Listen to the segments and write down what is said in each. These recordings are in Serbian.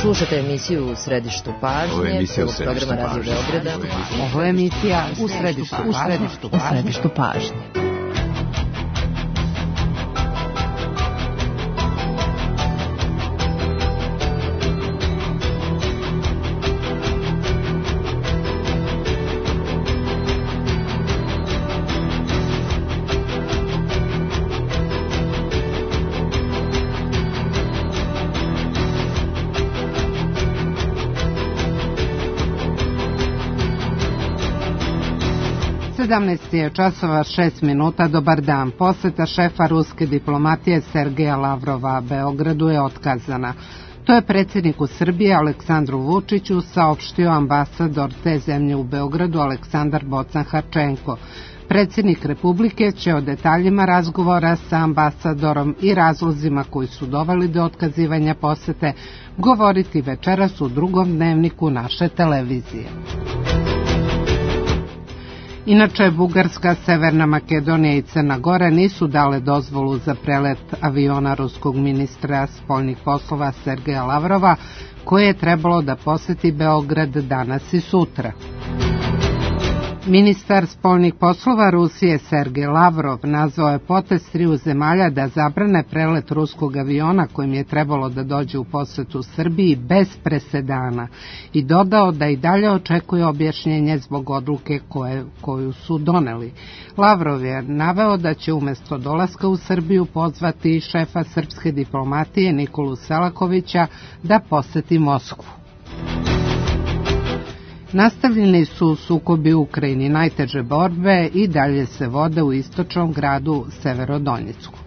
Slušate emisiju U središtu pažnje. Ovo je emisija U središtu pažnje. Ovo je emisija U središtu pažnje. Je časova 6 minuta. Dobar dan. Poseta šefa ruske diplomatije Sergeja Lavrova Beogradu je otkazana. To je predsjedniku Srbije Aleksandru Vučiću saopštio ambasador te zemlje u Beogradu Aleksandar Bocan-Harčenko. Predsjednik Republike će o detaljima razgovora sa ambasadorom i razlozima koji su doveli do otkazivanja posete govoriti večeras u drugom dnevniku naše televizije. Inače, Bugarska, Severna Makedonija i Crna Gora nisu dale dozvolu za prelet aviona ruskog ministra spoljnih poslova Sergeja Lavrova, koje je trebalo da poseti Beograd danas i sutra. Ministar spoljnih poslova Rusije Sergej Lavrov nazvao je potez triju zemalja da zabrane prelet ruskog aviona kojim je trebalo da dođe u posetu Srbiji bez presedana i dodao da i dalje očekuje objašnjenje zbog odluke koju su doneli. Lavrov je naveo da će umjesto dolaska u Srbiju pozvati šefa srpske diplomatije Nikolu Selakovića da poseti Moskvu. Nastavljeni su sukobi u Ukrajini, najteže borbe i dalje se vode u istočnom gradu Severodonjecku.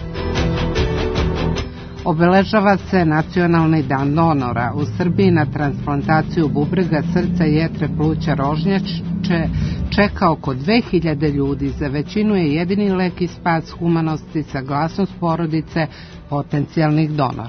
Obeležava se Nacionalni dan donora. U Srbiji na transplantaciju bubrega, srca, jetre, pluća, rožnjače čeka oko 2000 ljudi. Za većinu je jedini lek i spas humanosti saglasnost porodice potencijalnih donora.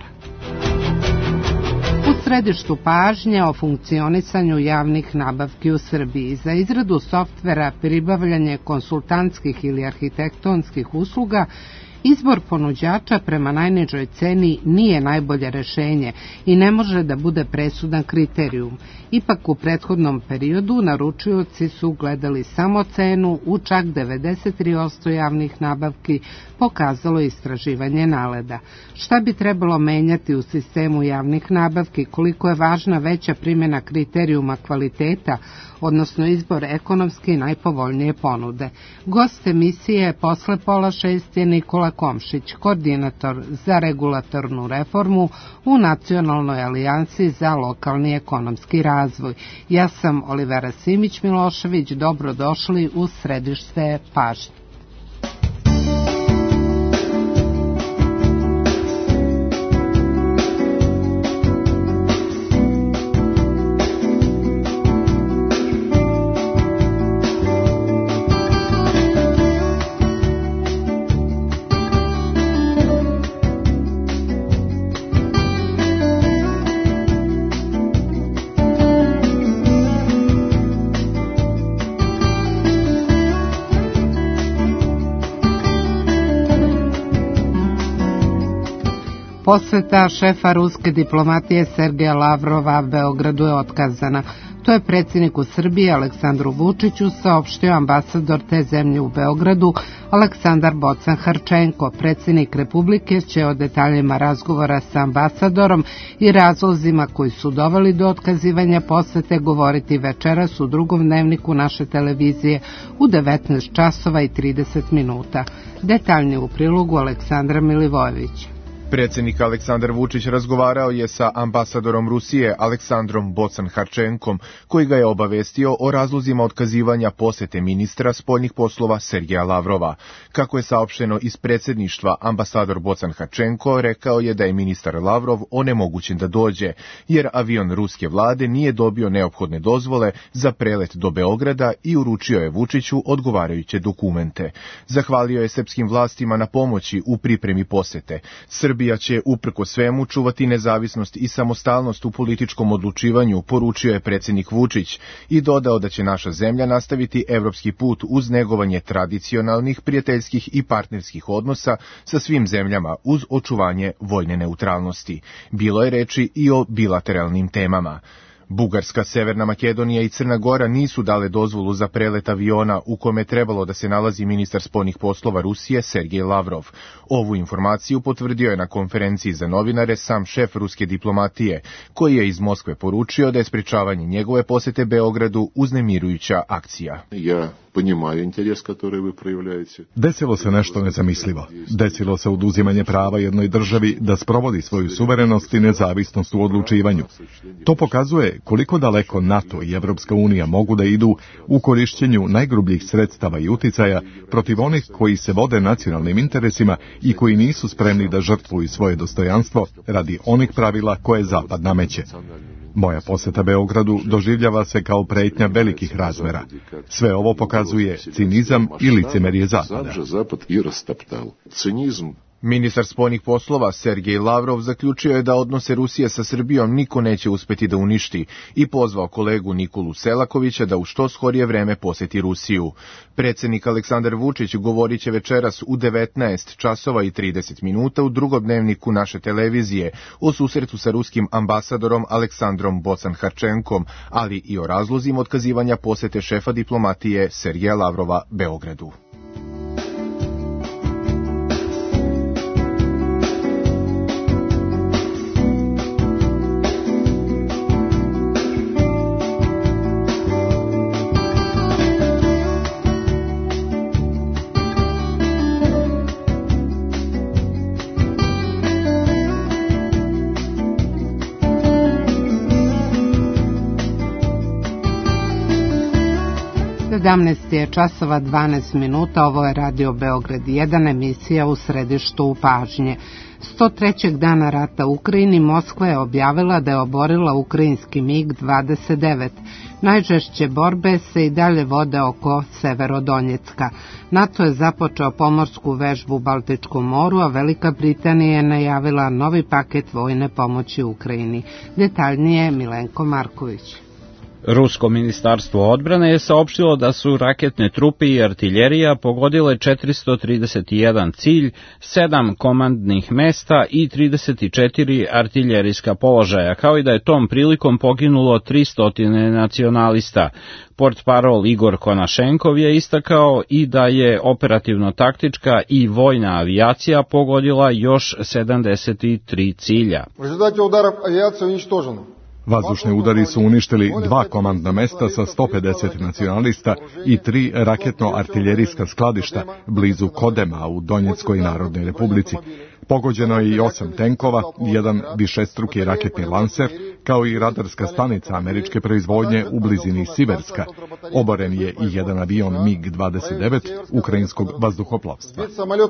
U središtu pažnje o funkcionisanju javnih nabavki u Srbiji. Za izradu softvera, pribavljanje konsultantskih ili arhitektonskih usluga, izbor ponuđača prema najnižoj ceni nije najbolje rešenje i ne može da bude presudan kriterijum. Ipak u prethodnom periodu naručioci su gledali samo cenu u čak 93% javnih nabavki, pokazalo istraživanje NALED-a. Šta bi trebalo menjati u sistemu javnih nabavki, koliko je važna veća primjena kriterijuma kvaliteta, odnosno izbor ekonomski najpovoljnije ponude. Gost emisije posle 5:30 je Nikola Komšić, koordinator za regulatornu reformu u Nacionalnoj alijansi za lokalni ekonomski razvoj. Ja sam Olivera Simić-Milošević, dobrodošli u središte pažnje. Poseta šefa ruske diplomatije Sergeja Lavrova Beogradu je otkazana. To je predsjedniku Srbije Aleksandru Vučiću saopštio ambasador te zemlje u Beogradu Aleksandar Bocan-Harčenko. Predsjednik Republike će o detaljima razgovora sa ambasadorom i razlozima koji su doveli do otkazivanja posete govoriti večeras u drugom dnevniku naše televizije u 19:30. Detaljnije u prilogu Aleksandra Milivojevića. Predsjednik Aleksandar Vučić razgovarao je sa ambasadorom Rusije Aleksandrom Bocan-Harčenkom, koji ga je obavestio o razlozima otkazivanja posete ministra spoljnih poslova Sergeja Lavrova. Kako je saopšteno iz predsjedništva, ambasador Bocan-Harčenko rekao je da je ministar Lavrov onemogućen da dođe, jer avion ruske vlade nije dobio neophodne dozvole za prelet do Beograda i uručio je Vučiću odgovarajuće dokumente. Zahvalio je srpskim vlastima na pomoći u pripremi posete. Srbija Srbija će uprko svemu čuvati nezavisnost i samostalnost u političkom odlučivanju, poručio je predsjednik Vučić i dodao da će naša zemlja nastaviti evropski put uz negovanje tradicionalnih, prijateljskih i partnerskih odnosa sa svim zemljama uz očuvanje vojne neutralnosti. Bilo je reči i o bilateralnim temama. Bugarska, Severna Makedonija i Crna Gora nisu dale dozvolu za prelet aviona u kome je trebalo da se nalazi ministar spoljnih poslova Rusije Sergej Lavrov. Ovu informaciju potvrdio je na konferenciji za novinare sam šef ruske diplomatije, koji je iz Moskve poručio da je sprečavanje njegove posete Beogradu uznemirujuća akcija. Desilo se nešto nezamislivo. Desilo se oduzimanje prava jednoj državi da sprovodi svoju suverenost i nezavisnost u odlučivanju. To pokazuje koliko daleko NATO i Evropska unija mogu da idu u korišćenju najgrubljih sredstava i uticaja protiv onih koji se vode nacionalnim interesima i koji nisu spremni da žrtvuju svoje dostojanstvo radi onih pravila koje Zapad nameće. Moja poseta Beogradu doživljava se kao pretnja velikih razmera. Sve ovo pokazuje cinizam i licemerje Zapada. Ministar spoljnih poslova Sergej Lavrov zaključio je da odnose Rusije sa Srbijom niko neće uspeti da uništi i pozvao kolegu Nikolu Selakovića da u što skorije vreme poseti Rusiju. Predsjednik Aleksandar Vučić govorit će večeras u 19 časova i 30 minuta u drugom dnevniku naše televizije o susretu sa ruskim ambasadorom Aleksandrom Bocan-Harčenkom, ali i o razlozima otkazivanja posete šefa diplomatije Sergeja Lavrova Beogradu. Je časova 12 minuta, ovo je Radio Beograd 1, emisija u središtu pažnje. 103. dana rata u Ukrajini Moskva je objavila da je oborila ukrajinski MiG-29. Najžešće borbe se i dalje vode oko Severodonjecka. NATO je započeo pomorsku vežbu u Baltičkom moru, a Velika Britanija je najavila novi paket vojne pomoći Ukrajini. Detaljnije Milenko Marković. Rusko ministarstvo odbrane je saopštilo da su raketne trupe i artiljerija pogodile 431 cilj, 7 komandnih mesta i 34 artiljerijska položaja, kao i da je tom prilikom poginulo 300 nacionalista. Portparol Igor Konašenkov je istakao i da je operativno-taktička i vojna avijacija pogodila još 73 cilja. U rezultatu udarov avijacija uništožena. Vazdušni udari su uništili 2 komandna mesta sa 150 nacionalista i 3 raketno-artiljerijska skladišta blizu Kodema u Donjeckoj narodnoj republici. Pogođeno je i 8 tenkova, 1 višestruki raketni lanser, kao i radarska stanica američke proizvodnje u blizini Siverska. Oboren je i jedan avion MiG-29 ukrajinskog vazduhoplovstva.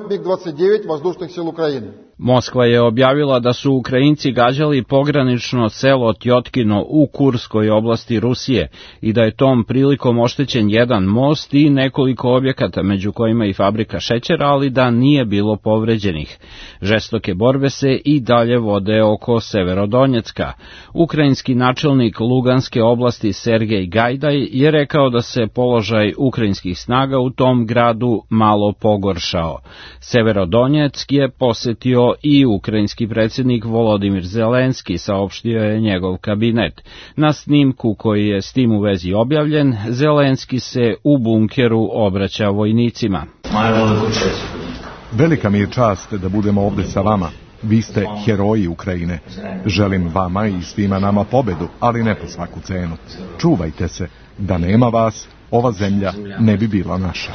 Moskva je objavila da su Ukrajinci gađali pogranično selo Tjotkino u Kurskoj oblasti Rusije i da je tom prilikom oštećen jedan most i nekoliko objekata, među kojima i fabrika šećera, ali da nije bilo povređenih. Žestoke borbe se i dalje vode oko Severodonjecka. Ukrajinski načelnik Luganske oblasti Sergej Gajdaj je rekao da se položaj ukrajinskih snaga u tom gradu malo pogoršao. Severodonjeck je posetio i ukrajinski predsjednik Volodimir Zelenski, saopštio je njegov kabinet. Na snimku koji je s tim u vezi objavljen, Zelenski se u bunkeru obraća vojnicima. Velika mi je čast da budemo ovdje sa vama. Vi ste heroji Ukrajine. Želim vama i svima nama pobedu, ali ne po svaku cenu. Čuvajte se, da nema vas, ova zemlja ne bi bila naša.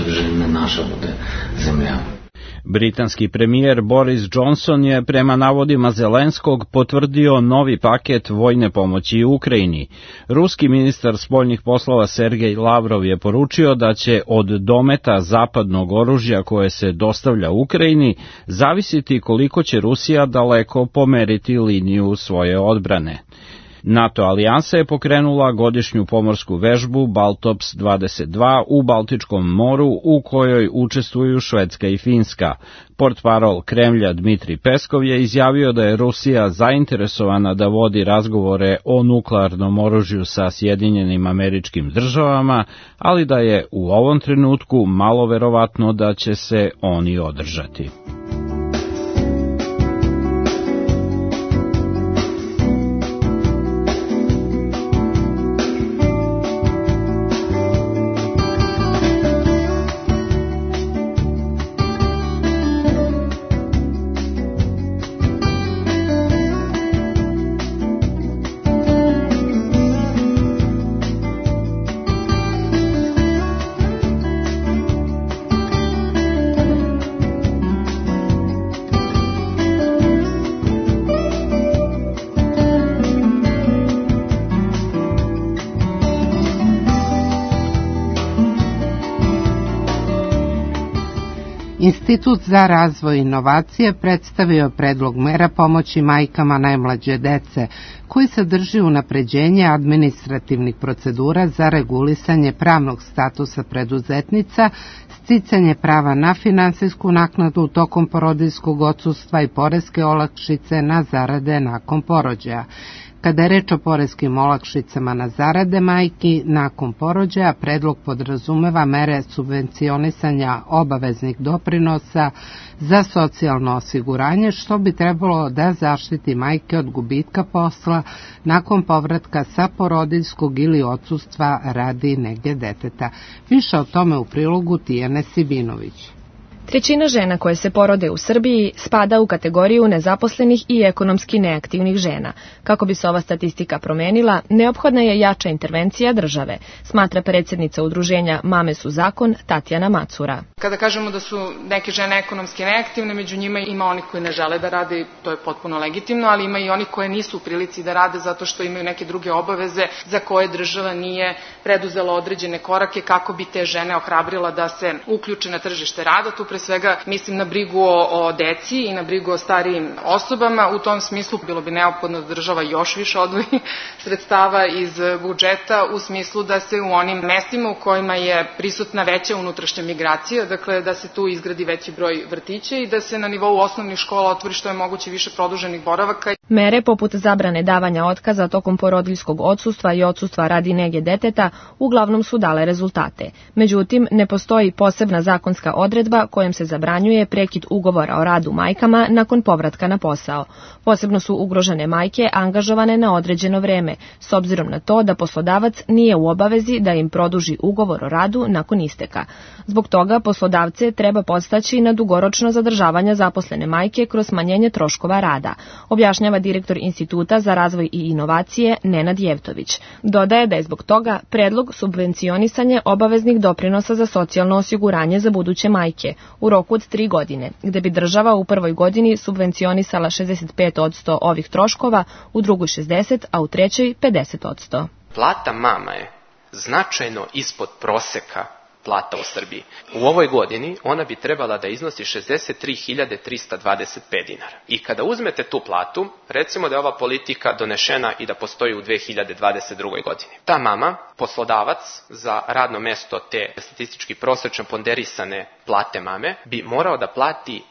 Britanski premijer Boris Johnson je prema navodima Zelenskog potvrdio novi paket vojne pomoći Ukrajini. Ruski ministar spoljnih poslova Sergej Lavrov je poručio da će od dometa zapadnog oružja koje se dostavlja Ukrajini zavisiti koliko će Rusija daleko pomeriti liniju svoje odbrane. NATO alijansa je pokrenula godišnju pomorsku vežbu Baltops 22 u Baltičkom moru u kojoj učestvuju Švedska i Finska. Portparol Kremlja Dmitri Peskov je izjavio da je Rusija zainteresovana da vodi razgovore o nuklearnom oružju sa Sjedinjenim Američkim Državama, ali da je u ovom trenutku malo verovatno da će se oni održati. Institut za razvoj inovacije predstavio predlog mera pomoći majkama najmlađe dece, koji sadrži unapređenje administrativnih procedura za regulisanje pravnog statusa preduzetnica, sticanje prava na finansijsku naknadu tokom porodiljskog odsustva i poreske olakšice na zarade nakon porođaja. Kada je reč o poreskim olakšicama na zarade majki nakon porođaja, predlog podrazumeva mere subvencionisanja obaveznih doprinosa za socijalno osiguranje, što bi trebalo da zaštiti majke od gubitka posla nakon povratka sa porodiljskog ili odsustva radi nege deteta. Više o tome u prilogu Tijane Sibinović. 1/3 žena koje se porode u Srbiji spada u kategoriju nezaposlenih i ekonomski neaktivnih žena. Kako bi se ova statistika promenila, neophodna je jača intervencija države, smatra predsjednica udruženja Mame su zakon Tatjana Macura. Kada kažemo da su neke žene ekonomski neaktivne, među njima ima oni koji ne žele da rade, to je potpuno legitimno, ali ima i oni koje nisu u prilici da rade zato što imaju neke druge obaveze za koje država nije preduzela određene korake kako bi te žene ohrabrila da se uključe na tržište rada. Tu pre svega mislim na brigu o deci i na brigu o starijim osobama. U tom smislu bilo bi neophodno da država još više odvoji sredstava iz budžeta u smislu da se u onim mestima u kojima je prisutna veća unutrašnja migracija, dakle da se tu izgradi veći broj vrtića i da se na nivou osnovnih škola otvori što je moguće više produženih boravaka. Mere poput zabrane davanja otkaza tokom porodiljskog odsustva i odsustva radi nege deteta uglavnom su dale rezultate. Međutim, ne postoji posebna zakonska odredba kojom se zabranjuje prekid ugovora o radu majkama nakon povratka na posao. Posebno su ugrožene majke angažovane na određeno vreme, s obzirom na to da poslodavac nije u obavezi da im produži ugovor o radu nakon isteka. Zbog toga poslodavce treba podstaći na dugoročno zadržavanje zaposlene majke kroz smanjenje troškova rada, objašnjava direktor Instituta za razvoj i inovacije Nenad Jevtović. Dodaje da je zbog toga predlog subvencionisanje obaveznih doprinosa za socijalno osiguranje za buduće majke u roku od 3 godine, gde bi država u prvoj godini subvencionisala 65% ovih troškova, u drugoj 60%, a u trećoj 50%. Plata mama je značajno ispod proseka plata u Srbiji. U ovoj godini ona bi trebala da iznosi 63.325 dinara. I kada uzmete tu platu, recimo da je ova politika donešena i da postoji u 2022. godini. Ta mama, poslodavac za radno mesto te statistički prosečno ponderisane plate mame, bi morao da plati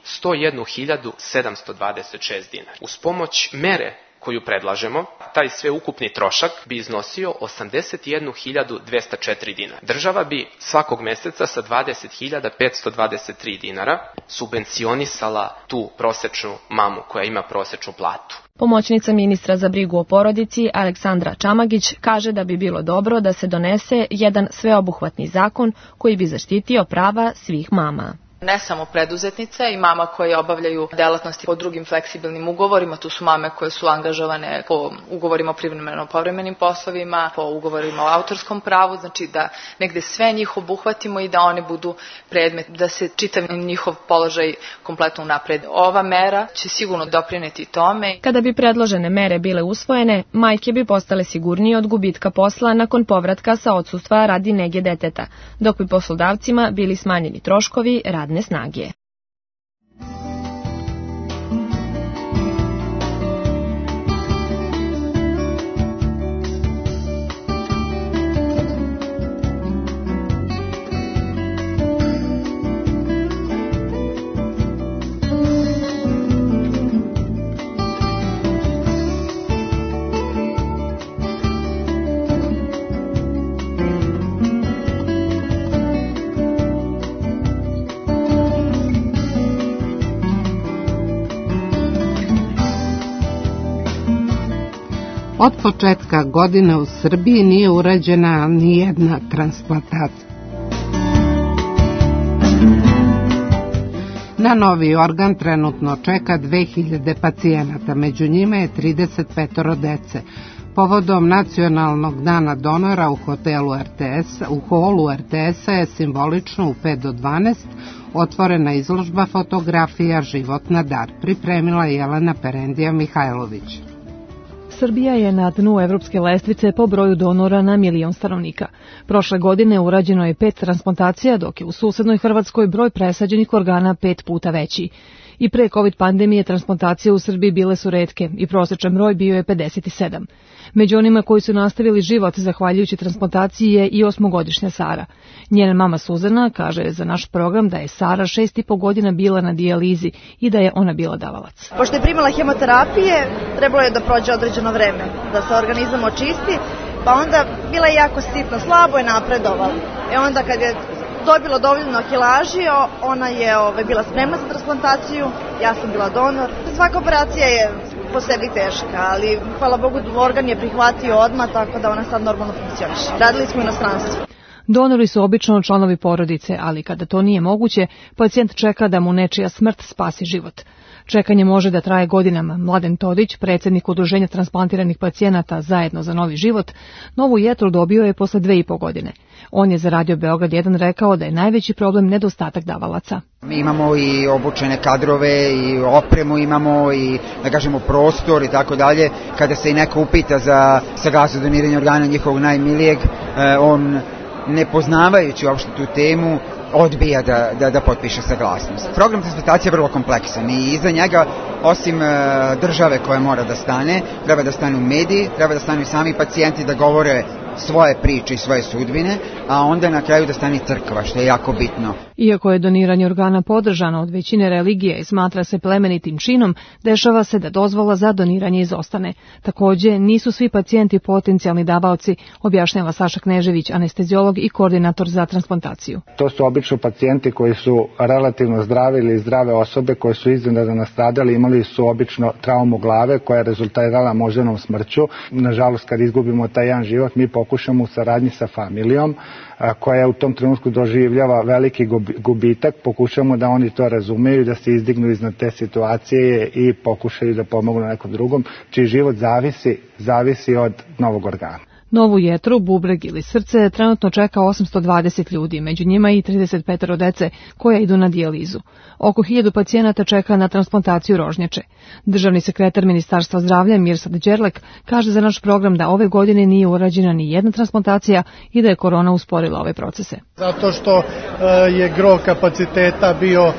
101.726 dinara. Uz pomoć mere koju predlažemo, taj sveukupni trošak bi iznosio 81.204 dinara. Država bi svakog meseca sa 20.523 dinara subvencionisala tu prosečnu mamu koja ima prosečnu platu. Pomoćnica ministra za brigu o porodici Aleksandra Čamagić kaže da bi bilo dobro da se donese jedan sveobuhvatni zakon koji bi zaštitio prava svih mama. Ne samo preduzetnice i mama koje obavljaju delatnosti po drugim fleksibilnim ugovorima, tu su mame koje su angažovane po ugovorima o privremeno povremenim poslovima, po ugovorima o autorskom pravu, znači da negde sve njih obuhvatimo i da one budu predmet, da se čitav njihov položaj kompletno unapredi. Ova mera će sigurno doprineti tome. Kada bi predložene mere bile usvojene, majke bi postale sigurnije od gubitka posla nakon povratka sa odsustva radi nege deteta, dok bi poslodavcima bili smanjeni troškovi radne snage. Od početka godine u Srbiji nije urađena ni jedna transplantacija. Na novi organ trenutno čeka 2000 pacijenata, među njima je 35 dece. Povodom Nacionalnog dana donora u holu RTS-a je simbolično u 5 do 12 otvorena izložba fotografija Život na dar. Pripremila je Jelena Perendija Mihajlović. Srbija je na dnu evropske lestvice po broju donora na milion stanovnika. Prošle godine urađeno je 5 transplantacija, dok je u susednoj Hrvatskoj broj presađenih organa 5 puta veći. I pre COVID pandemije transplantacije u Srbiji bile su retke i prosječan broj bio je 57. Među onima koji su nastavili život zahvaljujući transplantaciji je i 8-godišnja Sara. Njena mama Suzana kaže za naš program da je Sara 6,5 godina bila na dijalizi i da je ona bila davalac. Pošto je primala hemoterapije, trebalo je da prođe određeno vreme, da se organizam očisti, pa onda bila je jako sitna, slabo je napredovala. Onda kad je dobila dovoljno kilaži, ona je bila spremna za transplantaciju, ja sam bila donor. Svaka operacija je po sebi teška, ali hvala Bogu organ je prihvatio odmah, tako da ona sad normalno funkcioniše. Radili smo u inostranstvu. Donori su obično članovi porodice, ali kada to nije moguće, pacijent čeka da mu nečija smrt spasi život. Čekanje može da traje godinama. Mladen Todić, predsjednik Udruženja transplantiranih pacijenata Zajedno za novi život, novu jetru dobio je posle 2,5 godine. On je za Radio Beograd 1 rekao da je najveći problem nedostatak davalaca. Mi imamo i obučene kadrove i opremu imamo i da kažemo prostor i tako dalje. Kada se i neko upita za saglasnost doniranja organa njihovog najmilijeg, on ne poznavajući uopšte tu temu odbija da potpiše saglasnost. Program transplantacije je vrlo kompleksan i iza njega, osim države koja mora da stane, treba da stanu mediji, treba da stanu i sami pacijenti da govore svoje priče i svoje sudbine, a onda na kraju da stane crkva, što je jako bitno. Iako je doniranje organa podržano od većine religije i smatra se plemenitim činom, dešava se da dozvola za doniranje izostane. Takođe, nisu svi pacijenti potencijalni davaoci, objašnjava Saša Knežević, anesteziolog i koordinator za transplantaciju. To su obično pacijenti koji su relativno zdravi ili zdrave osobe koje su iznenadno nastradali, imali su obično traumu glave koja je rezultirala moždanom smrću. Nažalost, kad izgubimo taj jedan život, mi pokušamo u saradnji sa familijom koja u tom trenutku doživljava veliki gubitak, pokušamo da oni to razumeju, da se izdignu iznad te situacije i pokušaju da pomognu nekom drugom, čiji život zavisi od novog organa. Novu jetru, bubreg ili srce trenutno čeka 820 ljudi, među njima i 35 dece koja idu na dijalizu. Oko 1000 pacijenata čeka na transplantaciju rožnjače. Državni sekretar Ministarstva zdravlja Mirsad Đerlek kaže za naš program da ove godine nije urađena ni jedna transplantacija i da je korona usporila ove procese. Zato što je gro kapaciteta bio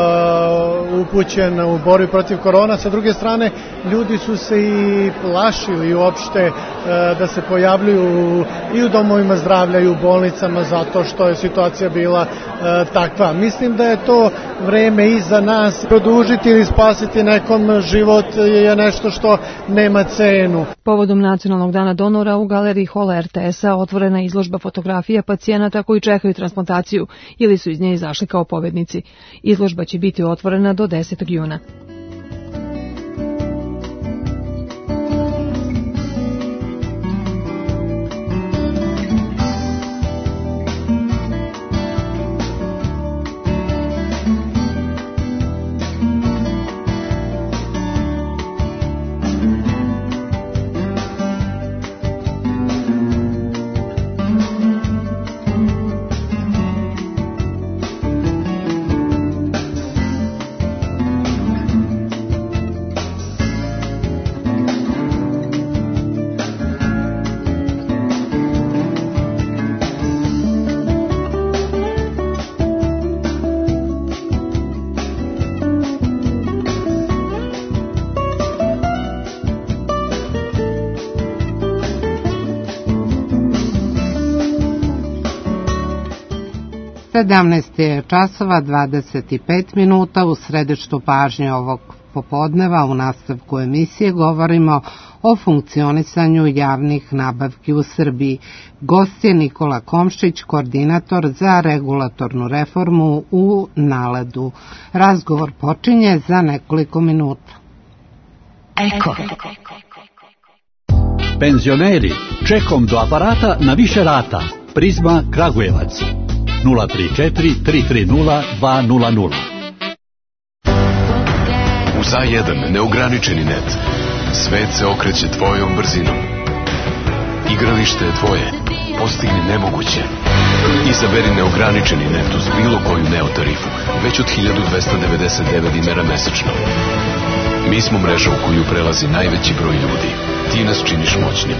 upućen u borbi protiv korona. Sa druge strane, ljudi su se i plašili uopšte da se pojavljuju i u domovima zdravlja i u bolnicama zato što je situacija bila takva. Mislim da je to vreme iza nas. Produžiti ili spasiti nekom život je nešto što nema cenu. Povodom Nacionalnog dana donora u galeriji hola RTS-a otvorena izložba fotografija pacijenata koji čekaju transplantaciju ili su iz nje izašli kao pobednici. Izložba će biti otvorena do 10. juna. Je časova 25 minuta. U središtu pažnje ovog popodneva u nastavku emisije govorimo o funkcionisanju javnih nabavki u Srbiji. Gost je Nikola Komšić, koordinator za regulatornu reformu u NALED-u. Razgovor počinje za nekoliko minuta. Eko. Penzioneri, čekom do aparata na više rata. Prizma Kragujevac 034 330 200. Uz A1 neograničeni net. Svet se okreće tvojom brzinom. Igralište je tvoje. Postigni nemoguće. Izaberi neograničeni net uz bilo koju Neo tarifu. Već od 1299 dinara mesečno. Mi smo mreža u koju prelazi najveći broj ljudi. Ti nas činiš moćnim.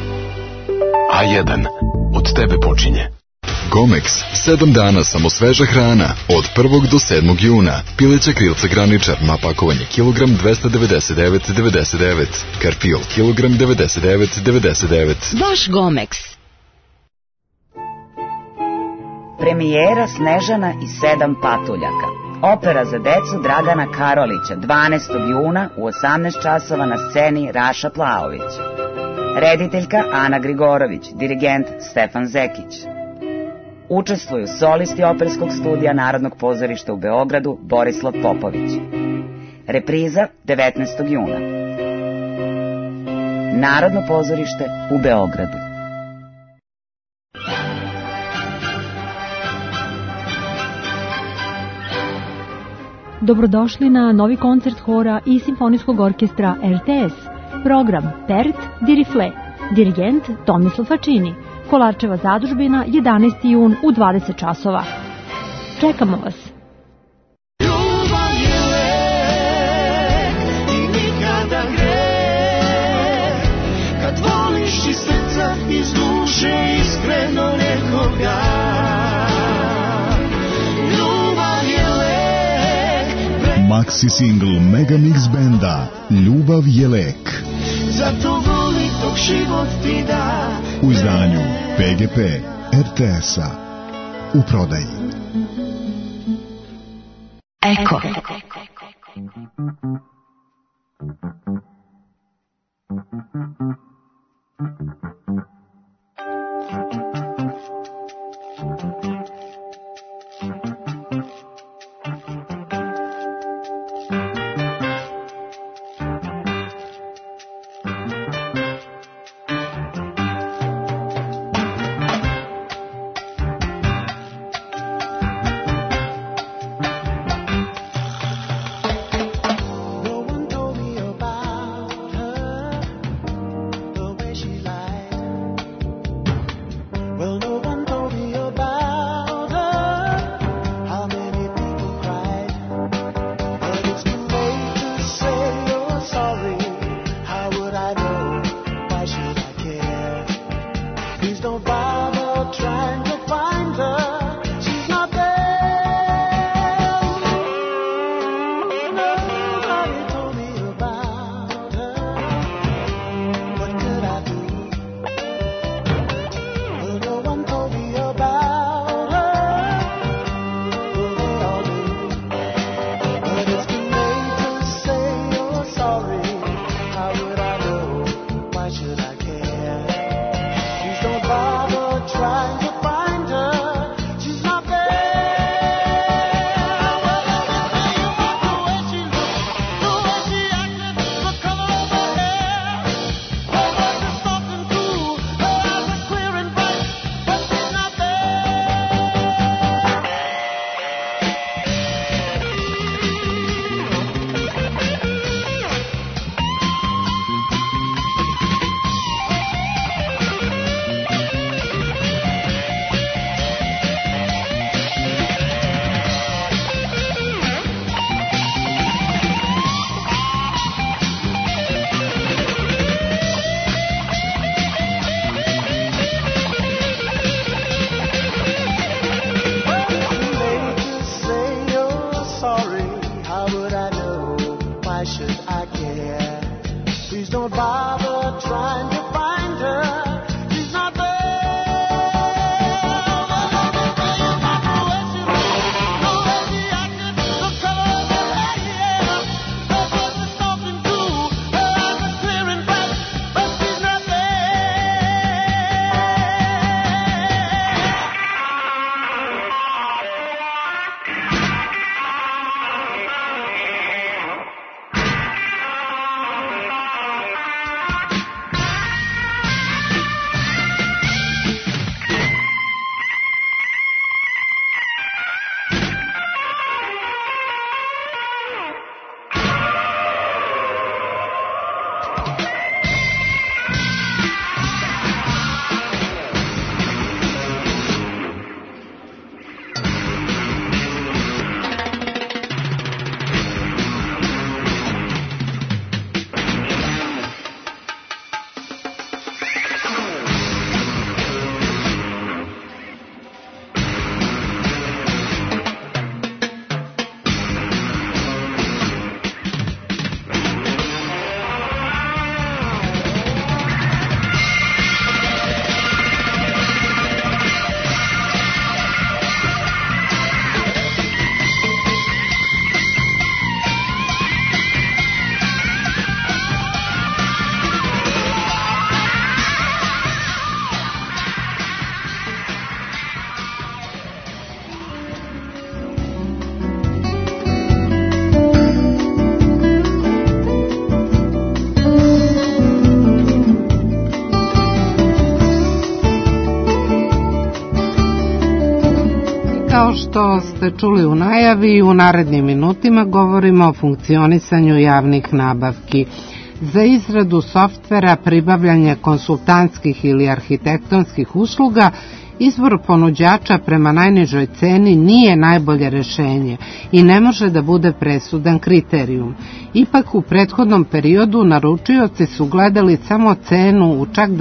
A1. Od tebe počinje. Gomex, 7 dana samo sveža hrana, od 1. do 7. juna. Pileća krilca graničar, pakovanje kilogram 299,99. Karfiol kilogram 99,99. Baš Gomex. Premijera Snežana i 7 patuljaka. Opera za decu Dragana Karolića, 12. juna u 18 časova na sceni Raša Plaović. Rediteljka Ana Grigorović, dirigent Stefan Zekić. Učestvuju solisti Operskog studija Narodnog pozorišta u Beogradu Borislav Popović. Repriza 19. juna. Narodno pozorište u Beogradu. Dobrodošli na novi koncert hora i simfonijskog orkestra RTS. Program Pert di Rifle. Dirigent Tomislav Fačini. Kolarčeva zadužbina, 11. jun u 20 časova. Čekamo vas. Ljubav je lek i nikada greh, kad voliš iz srca, iz duše, iskreno nekoga. Ljubav je lek. Maxi single Mega Mix benda Ljubav je lek. Zato voli dok život ti da. U izdanju PGP RTS-a. U prodaji. Eko. što ste čuli u najavi, u narednim minutima govorimo o funkcionisanju javnih nabavki. Za izradu softvera, pribavljanje konsultantskih ili arhitektonskih usluga, izbor ponuđača prema najnižoj ceni nije najbolje rešenje i ne može da bude presudan kriterijum. Ipak u prethodnom periodu naručioci su gledali samo cenu u čak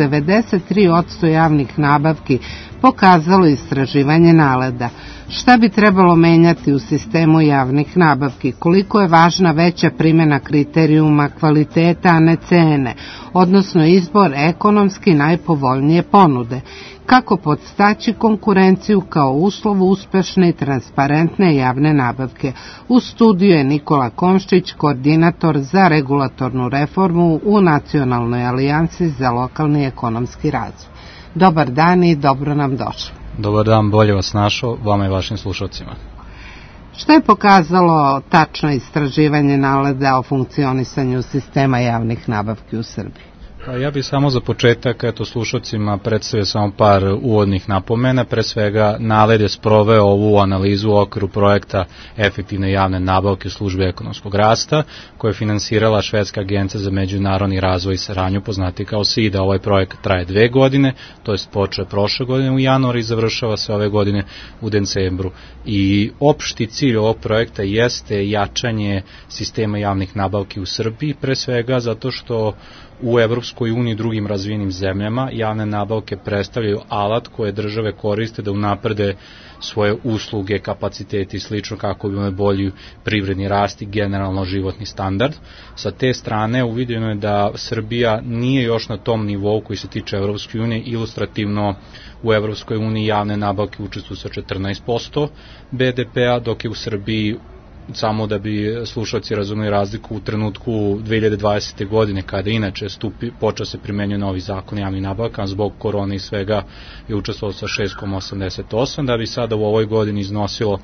93% javnih nabavki, pokazalo istraživanje NALED-a. Šta bi trebalo menjati u sistemu javnih nabavki? Koliko je važna veća primjena kriterijuma kvaliteta, a ne cene, odnosno izbor ekonomski najpovoljnije ponude? Kako podstaći konkurenciju kao uslov uspešne i transparentne javne nabavke? U studiju je Nikola Komšić, koordinator za regulatornu reformu u Nacionalnoj alijansi za lokalni ekonomski razvoj. Dobar dan i dobro nam došli. Dobar dan, bolje vas našao, vama i vašim slušalcima. Što je pokazalo tačno istraživanje NALED-a o funkcionisanju sistema javnih nabavki u Srbiji? Pa ja bih samo za početak slušalcima predstavio samo par uvodnih napomena. Pre svega, NALED je sproveo ovu analizu u okviru projekta Efektivne javne nabavke u službi ekonomskog rasta, koje je finansirala Švedska agencija za međunarodni razvoj i saradnju, poznati kao SIDA. Ovaj projekat traje 2 godine, to je počeo prošle godine u januaru i završava se ove godine u decembru. I opšti cilj ovog projekta jeste jačanje sistema javnih nabavki u Srbiji, pre svega zato što u Evropskoj uniji i drugim razvijenim zemljama javne nabavke predstavljaju alat koje države koriste da unaprede svoje usluge, kapaciteti i slično kako bi imali bolji privredni rast i generalno životni standard. Sa te strane uviđeno je da Srbija nije još na tom nivou koji se tiče Evropske unije. Ilustrativno u Evropskoj uniji javne nabavke učestvuju sa 14% BDP-a, dok je u Srbiji, samo da bi slušalci razumeli razliku, u trenutku 2020. godine, kada inače počeo se primenjuje novi zakon javnih nabavka, zbog korone i svega je učestvovalo sa 6,88, da bi sada u ovoj godini iznosilo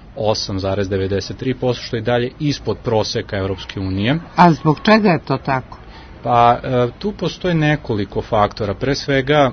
8,93%, što je dalje ispod proseka Evropske unije. A zbog čega je to tako? Pa tu postoji nekoliko faktora. Pre svega,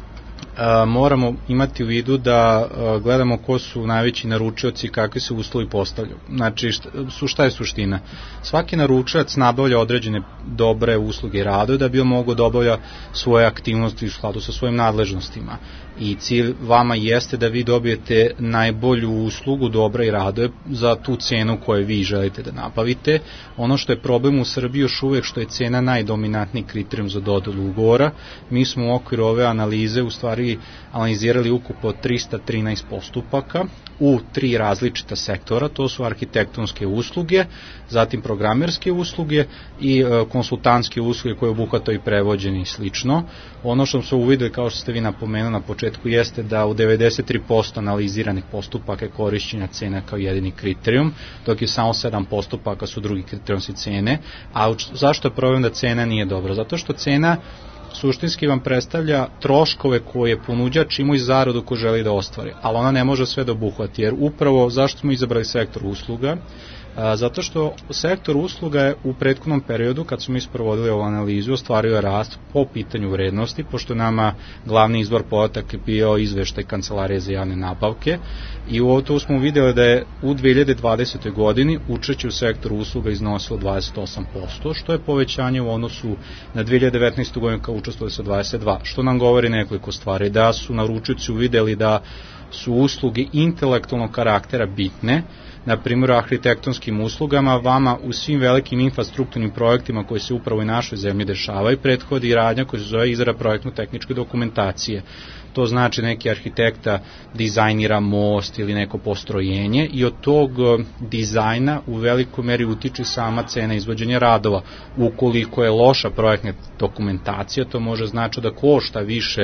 moramo imati u vidu da gledamo ko su najveći naručioci i kakvi se uslovi postavljaju. Znači, šta je suština? Svaki naručilac nabavlja određene dobre usluge i radove da bi on mogao da obavlja svoje aktivnosti u skladu sa svojim nadležnostima. I cilj vama jeste da vi dobijete najbolju uslugu, dobra i radove za tu cenu koju vi želite da nabavite. Ono što je problem u Srbiji još uvek što je cena najdominantniji kriterijum za dodelu ugovora. Mi smo u okviru ove analize u stvari analizirali ukupno 313 postupaka u 3 različita sektora, to su arhitektonske usluge, zatim programerske usluge i konsultantske usluge koje obuhvataju i prevođenje i slično. Ono što smo uvideli, kao što ste vi napomenuli na početku, jeste da u 93% analiziranih postupaka je korišćenja cena kao jedini kriterijum, dok je samo 7 postupaka su drugi kriterijumsi cene. A zašto je problem da cena nije dobra? Zato što cena suštinski vam predstavlja troškove koje ponuđač ima i zaradu koju želi da ostvari, ali ona ne može sve da obuhvati, jer upravo zašto smo izabrali sektor usluga? Zato što sektor usluga je u prethodnom periodu, kad smo isprovodili ovu analizu, ostvario rast po pitanju vrednosti, pošto nama glavni izvor podatak je bio izveštaj Kancelarije za javne nabavke, i u to smo vidjeli da je u 2020. godini učešće u sektoru usluga iznosilo 28%, što je povećanje u odnosu na 2019. godinu kao učestvovali sa 22%, što nam govori nekoliko stvari, da su naručioci uvidjeli da su usluge intelektualnog karaktera bitne. Na primjer, arhitektonskim uslugama vama u svim velikim infrastrukturnim projektima koji se upravo i našoj zemlji dešavaju prethodi radnja koja se zove izrada projektno-tehničke dokumentacije. To znači neki arhitekta dizajnira most ili neko postrojenje i od tog dizajna u velikoj meri utiče sama cena izvođenja radova. Ukoliko je loša projektna dokumentacija, to može znači da košta više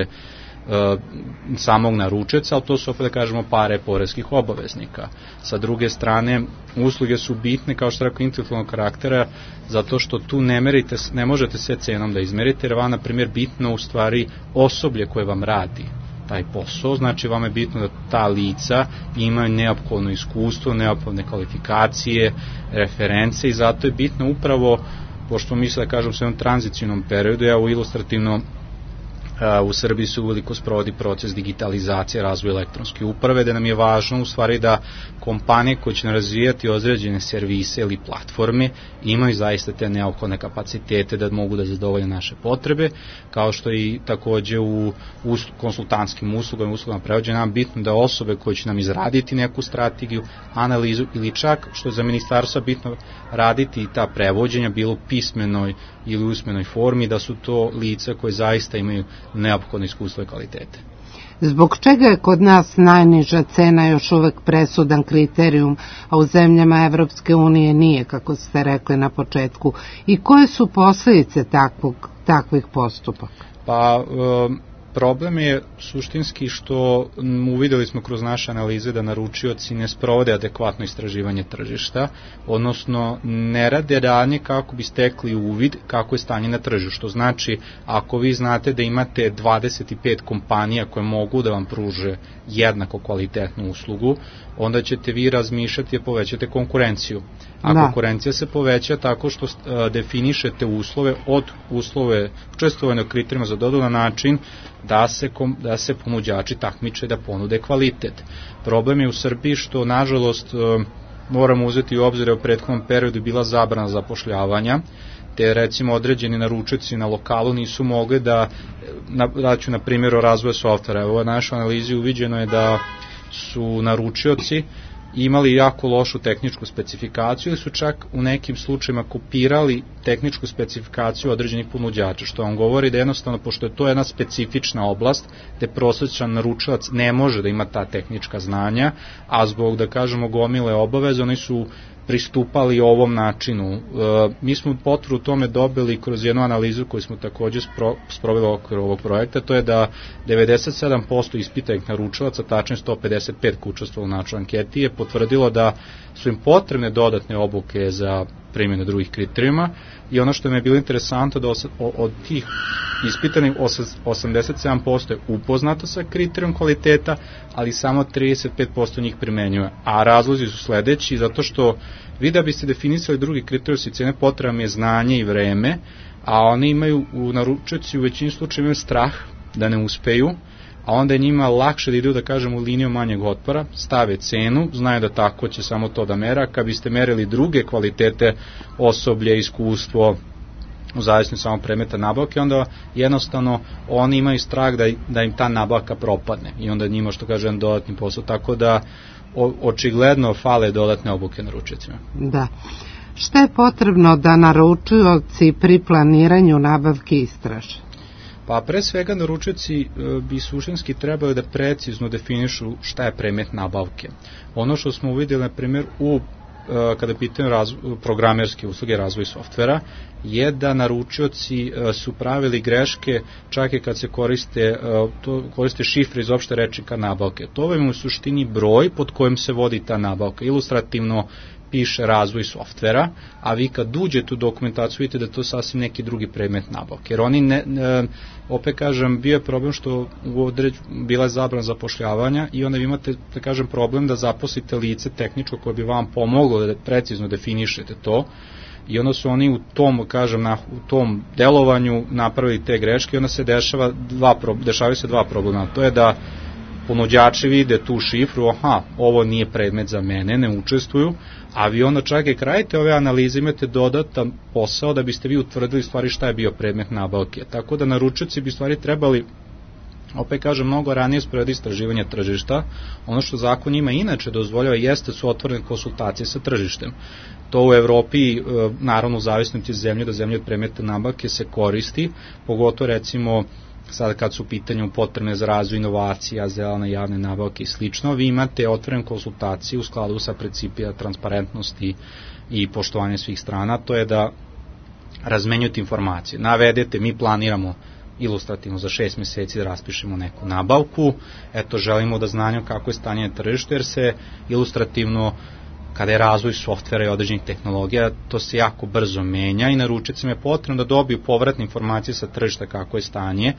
samog naručioca, ali to su opet da kažemo pare poreskih obaveznika. Sa druge usluge su bitne, kao što rekao, intelektualnog karaktera, zato što tu ne možete sve cenom da izmerite, jer vam, na primjer, bitno u stvari osoblje koje vam radi taj posao, znači vam je bitno da ta lica imaju neophodno iskustvo, neophodne kvalifikacije, reference, i zato je bitno upravo, pošto misle da kažem u jednom tranzicijnom periodu, ilustrativno U Srbiji se uveliko sprovodi proces digitalizacije, razvoja elektronske uprave, da nam je važno u stvari da kompanije koje će razvijati određene servise ili platforme imaju zaista te neophodne kapacitete da mogu da zadovolje naše potrebe, kao što i takođe u konsultantskim uslugama prevođenja nam bitno da osobe koje će nam izraditi neku strategiju, analizu ili čak što je za ministarstva bitno raditi i ta prevođenja bilo u pismenoj ili usmenoj formi, da su to lica koje zaista imaju neophodno iskustvo i kvalitete. Zbog čega je kod nas najniža cena još uvek presudan kriterijum, a u zemljama Evropske unije nije, kako ste rekli na početku, i koje su posledice takvih postupaka? Pa, problem je suštinski što uvideli smo kroz naše analize da naručioci ne sprovode adekvatno istraživanje tržišta, odnosno ne rade radnje kako bi stekli uvid kako je stanje na tržištu. Što znači, ako vi znate da imate 25 kompanija koje mogu da vam pruže jednako kvalitetnu uslugu, onda ćete vi razmišljati da povećate konkurenciju. A konkurencija se poveća tako što definišete uslove učestvovanja kriterijuma za dodelu na način da se ponuđači takmiče da ponude kvalitet. Problem je u Srbiji što, nažalost, moramo uzeti u obzir u prethodnom periodu bila zabrana zapošljavanja, te recimo određeni naručioci na lokalu nisu mogli daću na primjeru razvoja softvera. U našoj analizi uviđeno je da su naručioci imali jako lošu tehničku specifikaciju ili su čak u nekim slučajima kopirali tehničku specifikaciju određenih ponuđača, što vam govori da jednostavno, pošto je to jedna specifična oblast gde prosječan naručilac ne može da ima ta tehnička znanja, a zbog, da kažemo, gomile obaveze, oni su pristupali ovom načinu. Mi smo potvrdu tome dobili kroz jednu analizu koju smo takođe sproveli okviru ovog projekta, to je da 97% ispitanih naručilaca, tačnije 155 koji učestvovalo u našoj anketi, je potvrdilo da su im potrebne dodatne obuke za primjenu drugih kriterijuma, i ono što mi je bilo interesantno da od tih ispitanih 87% je upoznato sa kriterijom kvaliteta, ali samo 35% njih primenjuje. A razlozi su sledeći, zato što vi da biste definisali drugi kriterijum cene, potrebno je znanje i vreme, a oni imaju u naručioci u većini slučaja imaju strah da ne uspeju, a onda je njima lakše da idu, da kažem, u liniju manjeg otpora, stave cenu, znaju da tako će samo to da mera. Kad biste merili druge kvalitete, osoblje, iskustvo, u zavisnosti samo predmeta nabavke, onda jednostavno oni imaju strah da im ta nabavka propadne i onda njima, što kažem, dodatni posao, tako da očigledno fale dodatne obuke naručiocima. Da. Šta je potrebno da naručioci pri planiranju nabavke istraže? Pa pre svega naručioci bi suštinski trebali da precizno definišu šta je predmet nabavke. Ono što smo uvidjeli, na primjer, kada pitaju programerske usluge, razvoj softvera, je da naručioci su pravili greške čak i kad se koriste šifre iz opšte rečnika nabavke. To je u suštini broj pod kojim se vodi ta nabavka. Ilustrativno piše razvoj softvera, a vi kad uđete u dokumentaciju vidite da je to sasvim neki drugi predmet nabavke. Jer oni, opet kažem, bio je problem što bila je zabrana zapošljavanja i onda vi imate, da kažem, problem da zaposlite lice tehničko koje bi vam pomoglo da precizno definišete to, i onda su oni u tom delovanju napravili te greške i onda se dešavaju se dva problema. To je da ponuđači vide tu šifru, ovo nije predmet za mene, ne učestvuju, a vi onda čak i krajite ove analize, imate dodatan posao da biste vi utvrdili stvari šta je bio predmet nabavke. Tako da naručioci bi stvari trebali, opet kažem, mnogo ranije sprovesti istraživanje tržišta. Ono što zakon ima inače dozvoljava jeste su otvorene konsultacije sa tržištem. To u Evropi, naravno u zavisnosti od zemlje do zemlje od predmeta nabavke se koristi, pogotovo recimo sada kad su u pitanju potrebne za razvoj inovacija, zelene javne nabavke i slično, vi imate otvorene konsultacije u skladu sa principima transparentnosti i poštovanja svih strana, to je da razmenjujete informacije. Navedete, mi planiramo ilustrativno za 6 meseci da raspišemo neku nabavku, eto, želimo da znamo kako je stanje na tržištu, jer se ilustrativno, kada je razvoj softvera i određenih tehnologija, to se jako brzo menja i naručiocima je potrebno da dobiju povratne informacije sa tržišta kako je stanje,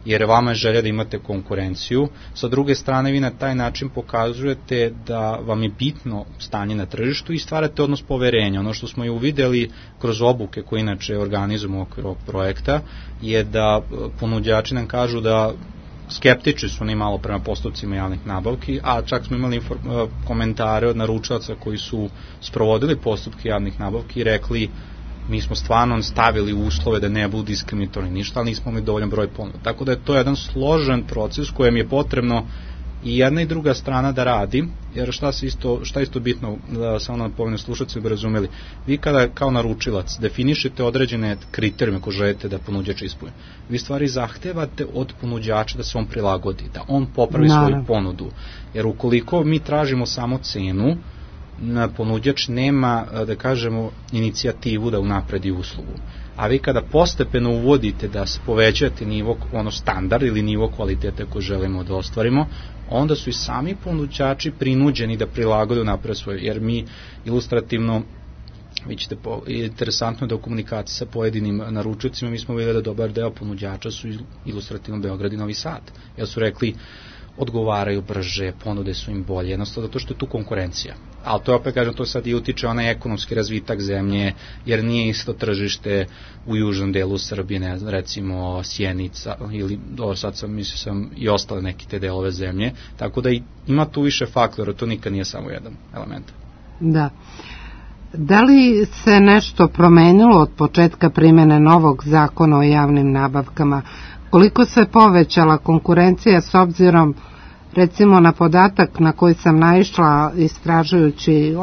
jer vama je želja da imate konkurenciju. Sa druge strane, vi na taj način pokazujete da vam je bitno stanje na tržištu i stvarate odnos poverenja. Ono što smo i uvideli kroz obuke koje inače organizujemo u okviru ovog projekta je da ponuđači nam kažu da skeptični su oni malo prema postupcima javnih nabavki, a čak smo imali komentare od naručilaca koji su sprovodili postupke javnih nabavki i rekli mi smo stvarno stavili uslove da ne budu diskriminatorni ništa, ali nismo imali dovoljan broj ponuda. Tako da je to jedan složen proces kojem je potrebno i jedna i druga strana da radi, jer šta je isto bitno, da samo napomenem slušalci bi razumeli, vi kada kao naručilac definišete određene kriterijume koje želite da ponuđač ispuni, vi stvari zahtevate od ponuđača da se on prilagodi, da on popravi svoju ponudu, jer ukoliko mi tražimo samo cenu, ponuđač nema, da kažemo, inicijativu da unapredi uslugu. A vi kada postepeno uvodite da se povećate nivo, standard ili nivo kvaliteta koje želimo da ostvarimo, onda su i sami ponuđači prinuđeni da prilagode napred svoje, jer mi ilustrativno, vi ćete interesantno da u komunikaciji sa pojedinim naručiocima, mi smo vidjeli da dobar deo ponuđača su ilustrativno Beograd i Novi Sad, jer su rekli odgovaraju brže, ponude su im bolje, jednostavno zato što je tu konkurencija. Ali to je opet, kažem, to sad i utiče onaj ekonomski razvitak zemlje, jer nije isto tržište u južnom delu Srbije, ne znam, recimo Sjenica, ili sad sam i ostale neke te delove zemlje, tako da ima tu više faktora, to nikad nije samo jedan element. Da. Da li se nešto promenilo od početka primjene novog zakona o javnim nabavkama? Koliko se povećala konkurencija s obzirom, recimo, na podatak na koji sam naišla istražujući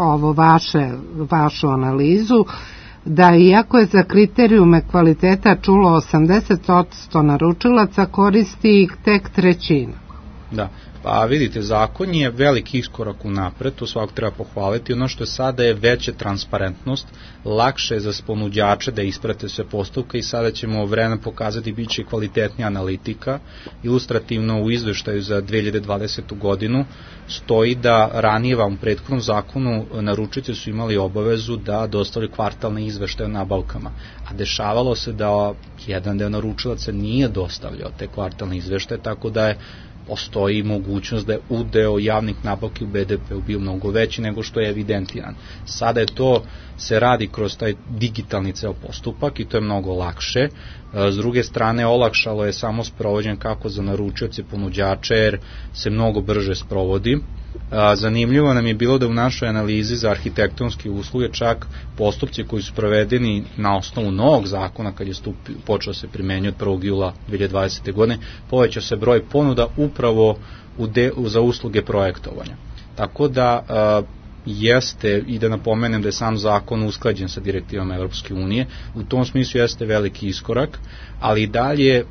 vašu analizu, da iako je za kriterijume kvaliteta čulo 80% naručilaca, koristi ih tek trećina. Da, pa vidite, zakon je veliki iskorak u napred, to svakog treba pohvaliti. Ono što je sada je veća transparentnost, lakše je za ponuđače da isprate sve postupke i sada ćemo vremena pokazati bit će kvalitetnija analitika. Ilustrativno u izveštaju za 2020. godinu stoji da ranije vam u prethodnom zakonu naručioci su imali obavezu da dostavljaju kvartalne izveštaje o nabavkama, a dešavalo se da jedan deo naručilaca nije dostavljao te kvartalne izveštaje, tako da postoji mogućnost da je udeo javnih nabavki u BDP-u bio mnogo veći nego što je evidentiran. Sada je to, se radi kroz taj digitalni ceo postupak i to je mnogo lakše. S druge strane, olakšalo je samo sprovođenje kako za naručioce ponuđače, jer se mnogo brže sprovodi. Zanimljivo nam je bilo da u našoj analizi za arhitektonske usluge čak postupci koji su provedeni na osnovu novog zakona kad je počeo se primenjati od 1. jula 2020. godine, povećao se broj ponuda upravo za usluge projektovanja. Tako da jeste, i da napomenem da je sam zakon usklađen sa direktivama Evropske unije, u tom smislu jeste veliki iskorak, ali i dalje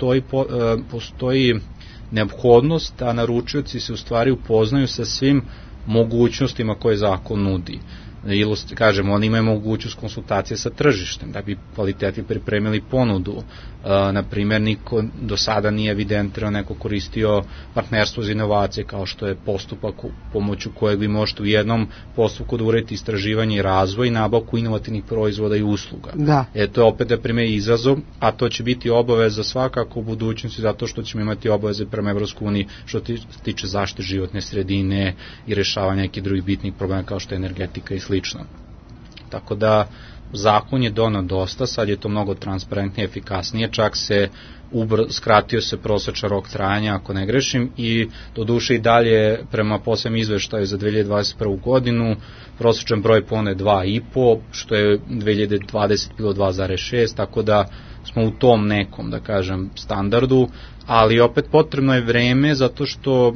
postoji neophodnost da naručioci se u stvari upoznaju sa svim mogućnostima koje zakon nudi. Kažemo, oni imaju mogućnost konsultacije sa tržištem, da bi kvaliteti pripremili ponudu. Naprimer, niko do sada nije evidentirao, neko koristio partnerstvo za inovacije, kao što je postupak u pomoću kojeg vi možete u jednom postupku da uredite istraživanje i razvoj i nabavku inovativnih proizvoda i usluga. Da. To je opet, da primer, izazov, a to će biti obaveza svakako u budućnosti, zato što ćemo imati obaveze prema Evropskoj uniji što tiče zaštite životne sredine i rešavanja nekih drugih bitnih problema kao što je energetika i slično. Tako da zakon je donao dosta, sad je to mnogo transparentnije, efikasnije, čak se skratio se prosečan rok trajanja, ako ne grešim, i do duše i dalje prema posebnom izveštaju za 2021. godinu prosečan broj ponude 2,5, što je 2020 bilo 2,6, tako da smo u tom nekom, da kažem, standardu, ali opet potrebno je vreme, zato što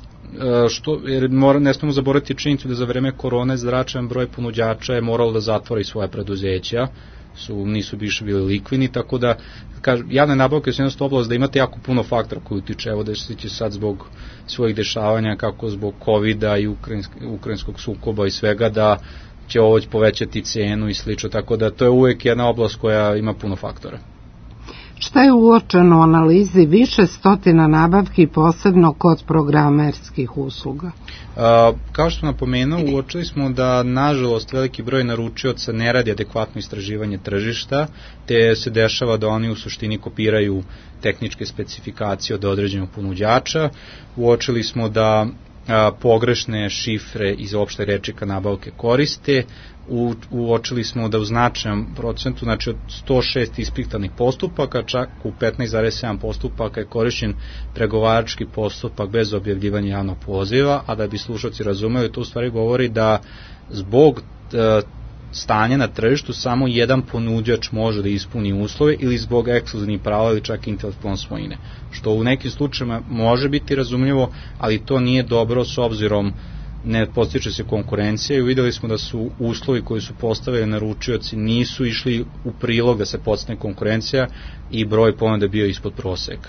jer ne smemo zaboraviti činjenicu da za vreme korone značajan broj ponuđača je moralo da zatvori svoje preduzeća, nisu više bili likvidni, tako da javne nabavke su jednostavno oblast da imate jako puno faktora koji utiče, evo da će sad zbog svojih dešavanja, kako zbog COVID-a i ukrajinskog sukoba i svega, da će ovo povećati cenu i slično, tako da to je uvek jedna oblast koja ima puno faktora. Šta je uočeno u analizi više stotina nabavki, posebno kod programerskih usluga? Kao što napomenuo, uočili smo da, nažalost, veliki broj naručioca ne radi adekvatno istraživanje tržišta, te se dešava da oni u suštini kopiraju tehničke specifikacije od određenog ponuđača. Uočili smo da pogrešne šifre iz opšte rečnika nabavke koriste. Uočili smo da u značajnom procentu, znači od 106 ispitanih postupaka, čak u 15,7 postupaka je korišćen pregovarački postupak bez objavljivanja javnog poziva, a da bi slušalci razumeli, to u stvari govori da zbog stanja na tržištu samo jedan ponuđač može da ispuni uslove ili zbog ekskluzivnih prava ili čak intelektualne svojine, što u nekim slučajima može biti razumljivo, ali to nije dobro s obzirom ne podstiče se konkurencija i videli smo da su uslovi koji su postavili naručioci nisu išli u prilog da se podstakne konkurencija i broj ponuda bio ispod proseka.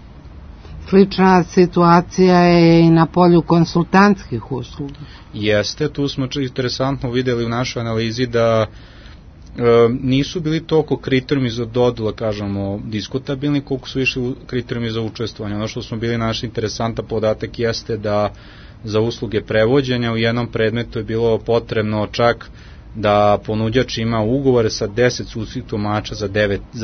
Slična situacija je i na polju konsultantskih usluga. Jeste, tu smo interesantno videli u našoj analizi da nisu bili toliko kriterijumi za dodelu, kažemo, diskutabilni, koliko su išli kriterijumi za učestvovanje. Ono što smo bili našli interesantan podatak jeste da za usluge prevođenja u jednom predmetu je bilo potrebno čak da ponuđač ima ugovore sa 10 sudskih tumača za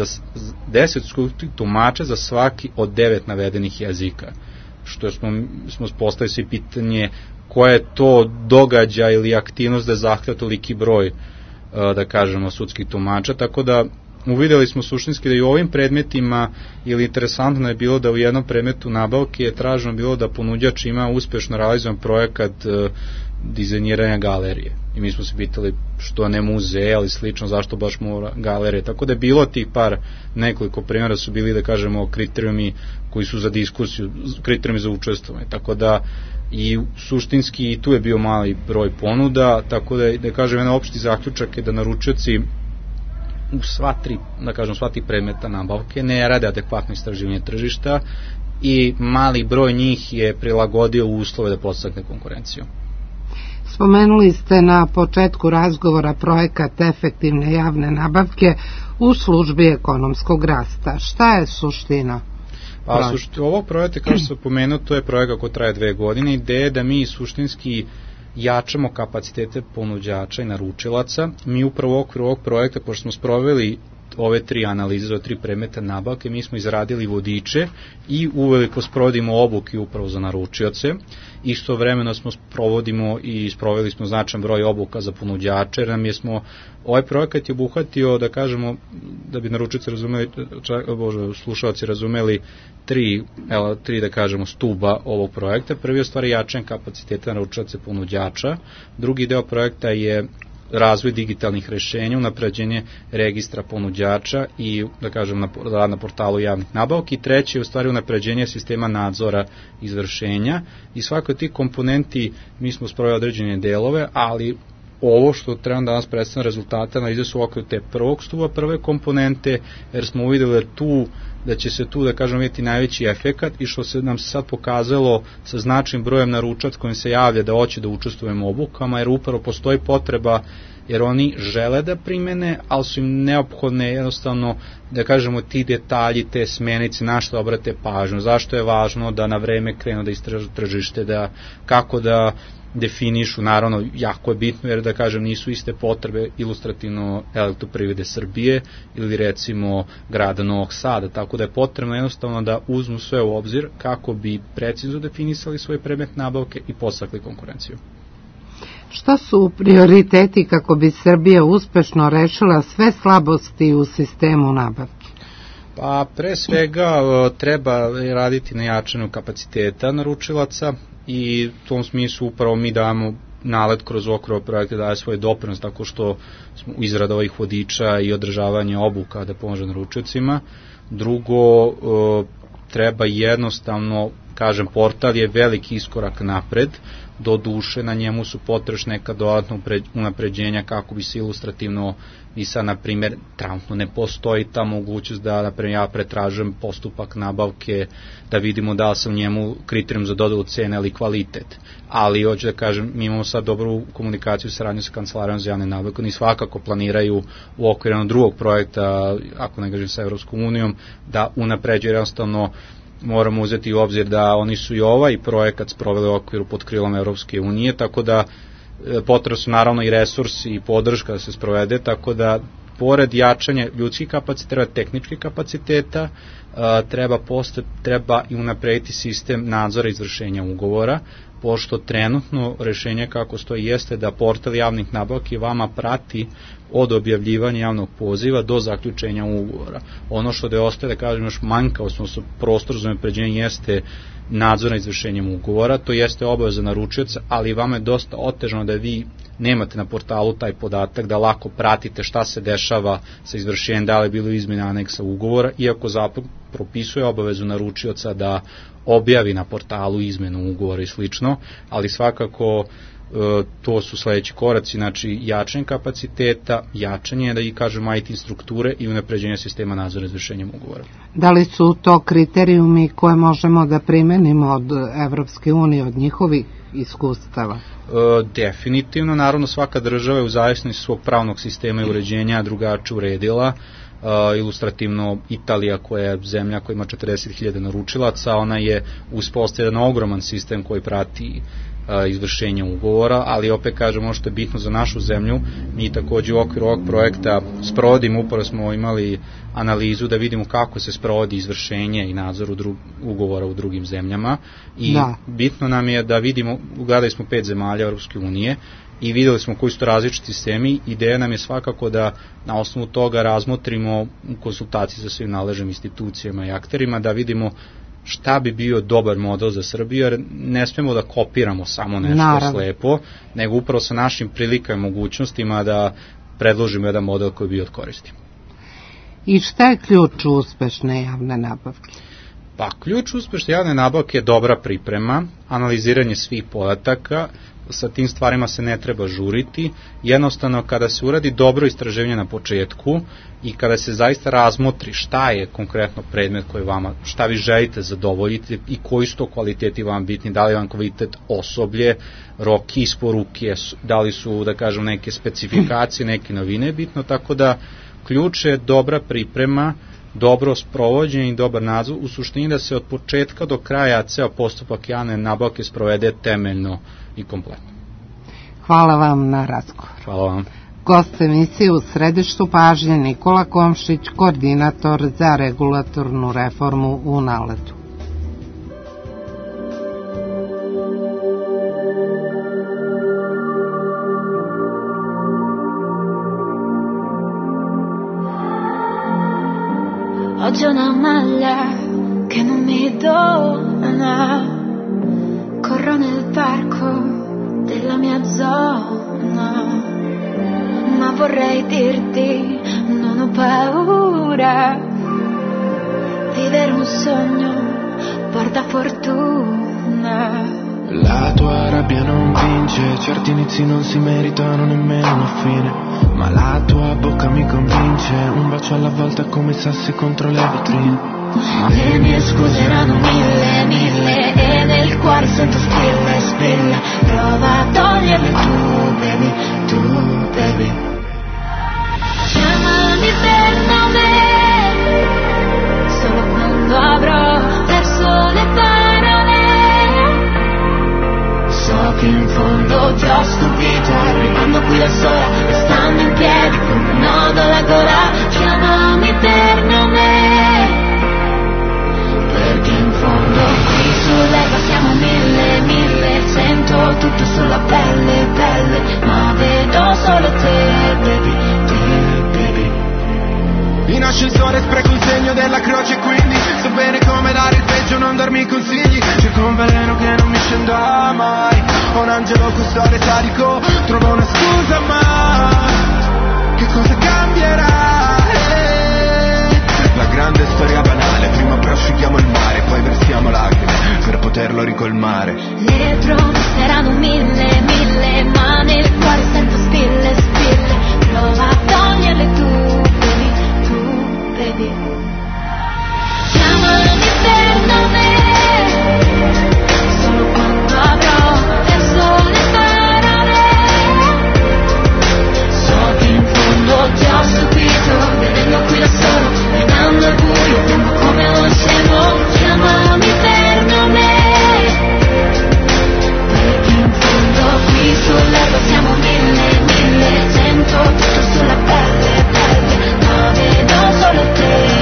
10 sudskih tumača za svaki od 9 navedenih jezika. Što smo postavili se pitanje koja je to događaj ili aktivnost da zahteva toliki broj, da kažemo, sudskih tumača, tako da uvideli smo suštinski da i u ovim predmetima, ili interesantno je bilo da u jednom predmetu nabavke je traženo bilo da ponuđač ima uspešno realizovan projekat dizajniranja galerije. I mi smo se pitali što ne muzej, ali slično, zašto baš mora galerije. Tako da je bilo tih nekoliko primjera su bili, da kažemo, kriterijumi koji su za diskusiju, kriterijumi za učestvovanje. Tako da i suštinski i tu je bio mali broj ponuda, tako da kažem, jedan opšti zaključak je da naručioci u sva tri predmeta nabavke ne rade adekvatno istraživanje tržišta i mali broj njih je prilagodio uslove da podstakne konkurenciju. Spomenuli ste na početku razgovora projekat efektivne javne nabavke u službi ekonomskog rasta. Šta je suština? Ovog projekta, kao što sam pomenuo, to je projekat koji traje 2 godine. Ideja je da mi suštinski jačamo kapacitete ponuđača i naručilaca. Mi upravo u okviru ovog projekta, pošto smo sproveli ove 3 analize, 3 predmeta nabavke, mi smo izradili vodiče i uveliko sprovodimo obuke upravo za naručioce. Istovremeno provodimo i sproveli smo značajan broj obuka za ponuđače, jer ovaj projekat je obuhvatio, da kažemo, da bi naručioci razumeli, slušalci razumeli, tri, da kažemo, stuba ovog projekta. Prvi je stvari jačanje kapaciteta naručilaca i ponuđača, drugi deo projekta je razvoj digitalnih rešenja, unapređenje registra ponuđača i, da kažem, rad na portalu javnih nabavki. I treći je u stvari unapređenje sistema nadzora izvršenja i svakoj ti komponenti mi smo sproveli određene delove, ali ovo što trebam danas predstaviti rezultate analize su okvir te prvog stuba, prve komponente, jer smo uvideli da će se tu, da kažem, vidjeti najveći efekat i što se nam se sad pokazalo sa značajnim brojem naručaca kojim se javlja da hoće da učestvujemo u obukama, jer upravo postoji potreba, jer oni žele da primene, ali su im neophodne jednostavno, da kažemo, ti detalji, te smenice, na što obrate pažnju, zašto je važno da na vreme krenu da istražu tržište, kako da definišu, naravno, jako je bitno, jer, da kažem, nisu iste potrebe ilustrativno Elektroprivrede Srbije ili recimo grada Novog Sada, tako da je potrebno jednostavno da uzmu sve u obzir kako bi precizno definisali svoj predmet nabavke i podstakli konkurenciju. Šta su prioriteti kako bi Srbija uspešno rešila sve slabosti u sistemu nabavke? Pa, pre svega treba raditi na jačanju kapaciteta naručilaca i u tom smislu upravo mi damo nalet kroz okvir projekta, daje svoj doprinos tako što smo izrada ovih vodiča i održavanje obuka da pomože naručiocima. Drugo, treba jednostavno kažem, portal je veliki iskorak napred, do duše na njemu su potrešne neka dodatna unapređenja kako bi se ilustrativno i sad, na primjer, trenutno ne postoji ta mogućnost da, na primjer, ja pretražujem postupak nabavke, da vidimo da li sam u njemu kriterijum za dodelu cene ili kvalitet. Ali, hoću da kažem, mi imamo sad dobru komunikaciju i saradnju sa Kancelarijom za javne nabavke, oni svakako planiraju u okviru drugog projekta, ako ne kažem sa Evropskom unijom, da unapređuju. Jednostavno moramo uzeti u obzir da oni su i ovaj projekat sproveli u okviru pod krilom Evropske unije, tako da potrebno su naravno i resursi i podrška da se sprovede, tako da pored jačanja ljudskih kapaciteta, tehničkih kapaciteta, treba i unaprediti sistem nadzora izvršenja ugovora, pošto trenutno rešenje kako stoji jeste da portal javnih nabavki vama prati od objavljivanja javnog poziva do zaključenja ugovora. Ono što da je ostaje, da kažem, još manjka, odnosno prostor za unapređenje jeste nadzor na izvršenjem ugovora, to jeste obaveza naručioca, ali vama je dosta otežano da vi nemate na portalu taj podatak, da lako pratite šta se dešava sa izvršenjem, da li je bilo izmjena aneksa ugovora, iako zakon propisuje obavezu naručioca da objavi na portalu izmenu ugovora i slično, ali svakako to su sledeći koraci, znači jačanje kapaciteta, jačanje, da i kažemo, IT strukture i unapređenje sistema nadzora izvršenjem ugovora. Da li su to kriterijumi koje možemo da primenimo od Evropske unije, od njihovih iskustava? Definitivno, naravno svaka država je u zavisnosti svog pravnog sistema i uređenja drugačije uredila. Ilustrativno Italija, koja je zemlja koja ima 40.000 naručilaca, ona je uspostavljena ogroman sistem koji prati izvršenje ugovora, ali opet kažem, ono što je bitno za našu zemlju, mi takođe u okviru ovog projekta sprovodimo, upravo smo imali analizu da vidimo kako se sprovodi izvršenje i nadzor ugovora u drugim zemljama i bitno nam je da vidimo, ugledali smo 5 zemalja Europske unije i videli smo koji su to različiti sistemi. Ideja nam je svakako da na osnovu toga razmotrimo u konsultaciji sa svim nadležnim institucijama i akterima, da vidimo šta bi bio dobar model za Srbiju, jer ne smemo da kopiramo samo nešto slepo, nego upravo sa našim prilikama i mogućnostima da predložimo jedan model koji bi odkoristimo. I šta je ključ uspešne javne nabavke? Pa ključ uspešne javne nabavke je dobra priprema, analiziranje svih podataka, sa tim stvarima se ne treba žuriti, jednostavno kada se uradi dobro istraživanje na početku i kada se zaista razmotri šta je konkretno predmet koji vama, šta vi želite zadovoljiti i koji su to kvaliteti vam bitni, da li vam kvalitet osoblje, rok isporuke, da li su, da kažem, neke specifikacije, neke novine bitno, tako da ključ je dobra priprema, dobro sprovođenje i dobar nadzor, u suštini da se od početka do kraja ceo postupak javne nabavke sprovede temeljno i kompletno. Hvala vam na razgovor. Hvala vam. Gost emisije u središtu pažnje Nikola Komšić, koordinator za regulatornu reformu u NALED-u. Oggi una maglia che non mi dona, corro nel parco della mia zona, ma vorrei dirti non ho paura, vivere un sogno porta fortuna. La tua rabbia non vince, certi inizi non si meritano nemmeno una fine, ma la tua bocca mi convince, un bacio alla volta come sassi contro le vetrine. Le mie scuse erano mille e nel cuore sento spille, prova a toglierle tu baby. Chiamami per nome, solo quando avrò perso le parole. So che in fondo ti ho stupito, arrivando qui da sola, restando in piedi con un nodo alla gola. Chiamami per nome, perché in fondo qui sull'erba siamo mille, sento tutto sulla pelle, ma vedo solo te, baby. In ascensore spreco il segno della croce, quindi so bene come dare il peggio, non darmi consigli. Cerco un veleno che non mi scenda mai, ho un angelo custode sadico, trovo una scusa ma che cosa cambierà? La grande storia banale, prima prosciughiamo il mare, poi versiamo lacrime per poter col mare. Le promesse erano mille, mille, ma nel cuore sento spille, spille. Prova a toglierle tu, baby. Chiamami per nome, solo quando avrò perso le parole. So che in fondo ti ho stupito, vedendo qui da solo, guardando al buio, tempo come un scemo. Chiamami per nome, perché in fondo qui sull'erba siamo mille, mille. Sento tutto sulla pelle, pelle, ma vedo solo te.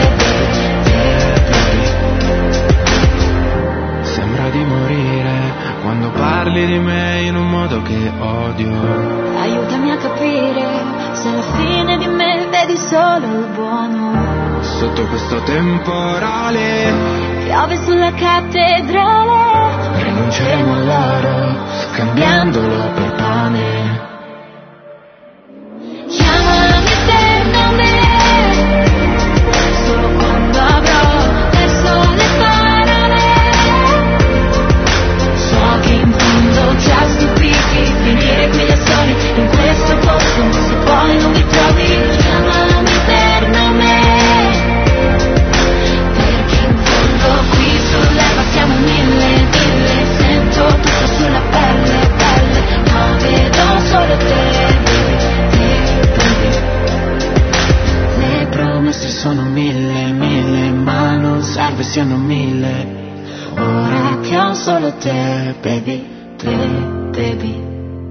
Sembra di morire quando parli di me in un modo che odio. Aiutami a capire se alla fine di me vedi solo il buono. Sotto questo temporale piove sulla cattedrale. rinunceremo all'oro scambiandolo per pane. Chiamami per nome, solo quando avrò perso le parole. So che in fondo ti ha stupiti, finire qui da soli in questo posto, se poi non mi trovi. Chiamami per nome, perché in fondo qui sull'erba siamo mille, mille. Sento tutto sulla pelle, pelle, ma vedo solo te. Le promesse sono mille, mille, ma non serve siano mille. Ora che ho solo te, baby, te, baby.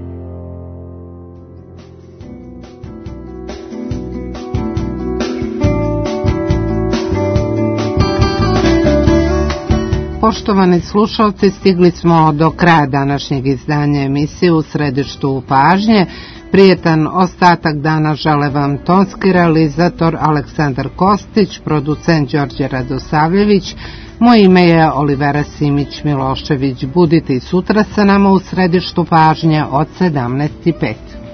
Poštovani slušalci, stigli smo do kraja današnjeg izdanja emisije U središtu pažnje. Prijetan ostatak dana žele vam tonski realizator Aleksandar Kostić, producent Đorđe Radosavljević. Moje ime je Olivera Simić-Milošević. Budite i sutra sa nama u središtu pažnje od 17:05.